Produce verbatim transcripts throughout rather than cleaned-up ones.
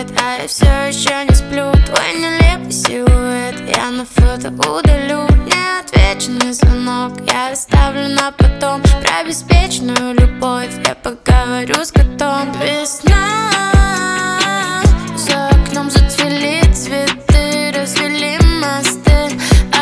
свет, а я все еще не сплю. Твой нелепый силуэт я на фото удалю. Неотвеченный звонок я оставлю на потом. Про беспечную любовь я поговорю с котом. Весна, за окном зацвели цветы, развели мосты.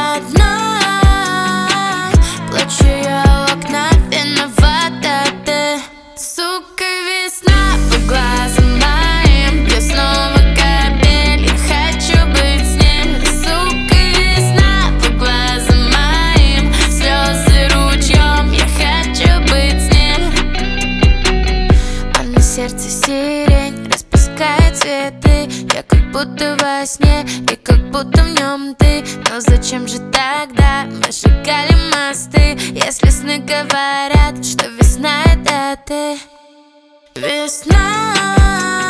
Одна, плачу я у окна, виновата ты. Сука, весна по глазам моим, я снова капель, я хочу быть с ним. Сука, весна по глазам моим, слезы ручьем, я хочу быть с ним. А на сердце сирень распускает цветы. Я как будто во сне и как будто в нем ты. Но зачем же тогда мы сжигали мосты, если сны говорят, что весна это ты? Весна.